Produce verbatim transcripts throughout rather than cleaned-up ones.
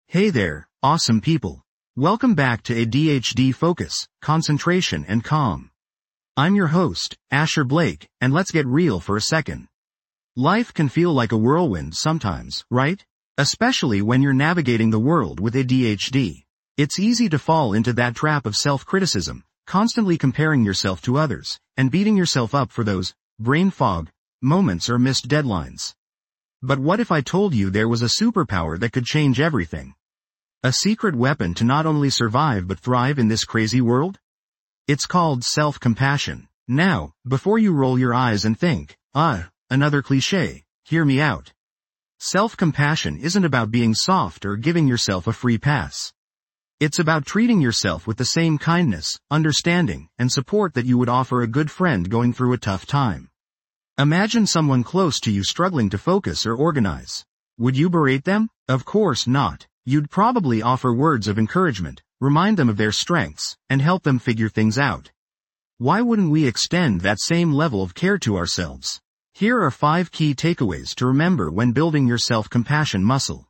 Hey there, awesome people. Welcome back to A D H D Focus, Concentration and Calm. I'm your host, Asher Blake, and let's get real for a second. Life can feel like a whirlwind sometimes, right? Especially when you're navigating the world with A D H D. It's easy to fall into that trap of self-criticism, constantly comparing yourself to others, and beating yourself up for those brain fog moments or missed deadlines. But what if I told you there was a superpower that could change everything? A secret weapon to not only survive but thrive in this crazy world? It's called self-compassion. Now, before you roll your eyes and think, ah, another cliché, hear me out. Self-compassion isn't about being soft or giving yourself a free pass. It's about treating yourself with the same kindness, understanding, and support that you would offer a good friend going through a tough time. Imagine someone close to you struggling to focus or organize. Would you berate them? Of course not. You'd probably offer words of encouragement, remind them of their strengths, and help them figure things out. Why wouldn't we extend that same level of care to ourselves? Here are five key takeaways to remember when building your self-compassion muscle.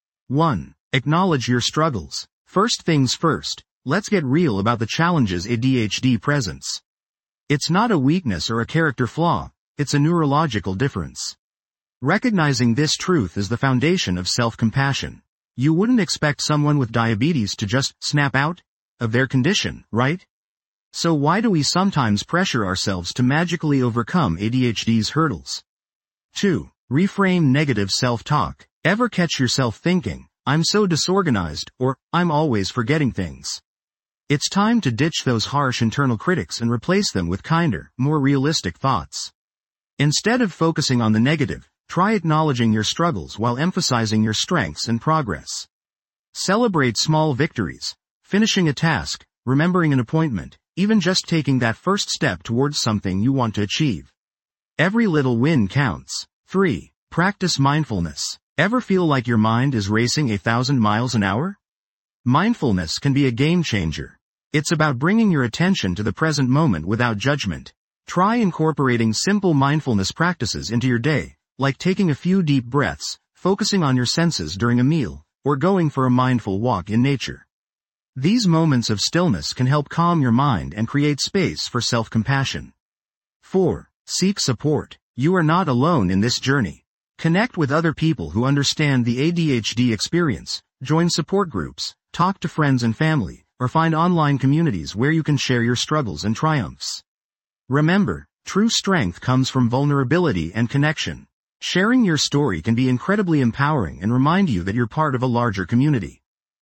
one. Acknowledge your struggles. First things first, let's get real about the challenges A D H D presents. It's not a weakness or a character flaw, it's a neurological difference. Recognizing this truth is the foundation of self-compassion. You wouldn't expect someone with diabetes to just snap out of their condition, right? So why do we sometimes pressure ourselves to magically overcome A D H D's hurdles? two. Reframe negative self-talk. Ever catch yourself thinking, I'm so disorganized, or, I'm always forgetting things? It's time to ditch those harsh internal critics and replace them with kinder, more realistic thoughts. Instead of focusing on the negative, try acknowledging your struggles while emphasizing your strengths and progress. Celebrate small victories, finishing a task, remembering an appointment, even just taking that first step towards something you want to achieve. Every little win counts. three. Practice mindfulness. Ever feel like your mind is racing a thousand miles an hour? Mindfulness can be a game changer. It's about bringing your attention to the present moment without judgment. Try incorporating simple mindfulness practices into your day, like taking a few deep breaths, focusing on your senses during a meal, or going for a mindful walk in nature. These moments of stillness can help calm your mind and create space for self-compassion. four. Seek support. You are not alone in this journey. Connect with other people who understand the A D H D experience, join support groups, talk to friends and family, or find online communities where you can share your struggles and triumphs. Remember, true strength comes from vulnerability and connection. Sharing your story can be incredibly empowering and remind you that you're part of a larger community.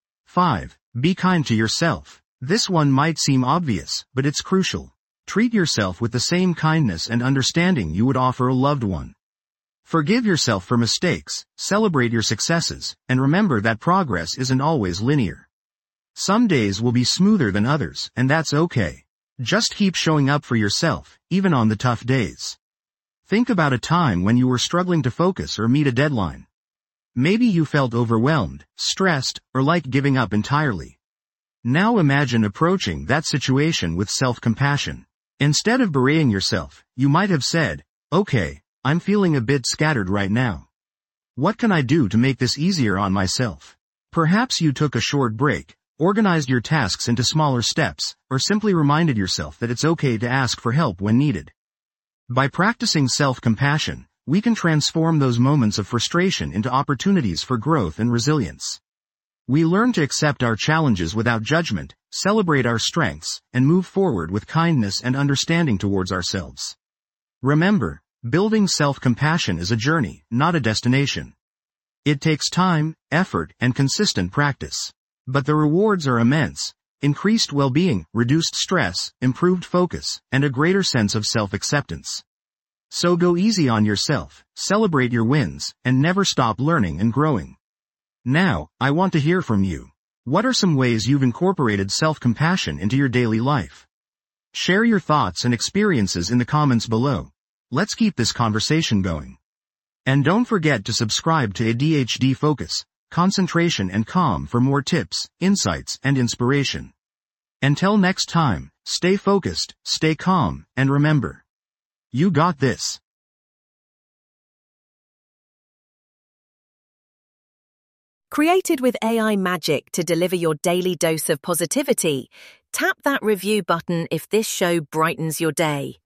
five. Be kind to yourself. This one might seem obvious, but it's crucial. Treat yourself with the same kindness and understanding you would offer a loved one. Forgive yourself for mistakes, celebrate your successes, and remember that progress isn't always linear. Some days will be smoother than others, and that's okay. Just keep showing up for yourself, even on the tough days. Think about a time when you were struggling to focus or meet a deadline. Maybe you felt overwhelmed, stressed, or like giving up entirely. Now imagine approaching that situation with self-compassion. Instead of berating yourself, you might have said, okay, I'm feeling a bit scattered right now. What can I do to make this easier on myself? Perhaps you took a short break, organized your tasks into smaller steps, or simply reminded yourself that it's okay to ask for help when needed. By practicing self-compassion, we can transform those moments of frustration into opportunities for growth and resilience. We learn to accept our challenges without judgment, celebrate our strengths, and move forward with kindness and understanding towards ourselves. Remember, building self-compassion is a journey, not a destination. It takes time, effort, and consistent practice. But the rewards are immense: increased well-being, reduced stress, improved focus, and a greater sense of self-acceptance. So go easy on yourself, celebrate your wins, and never stop learning and growing. Now, I want to hear from you. What are some ways you've incorporated self-compassion into your daily life? Share your thoughts and experiences in the comments below. Let's keep this conversation going. And don't forget to subscribe to A D H D Focus, Concentration and Calm for more tips, insights, and inspiration. Until next time, stay focused, stay calm, and remember, you got this. Created with A I magic to deliver your daily dose of positivity, tap that review button if this show brightens your day.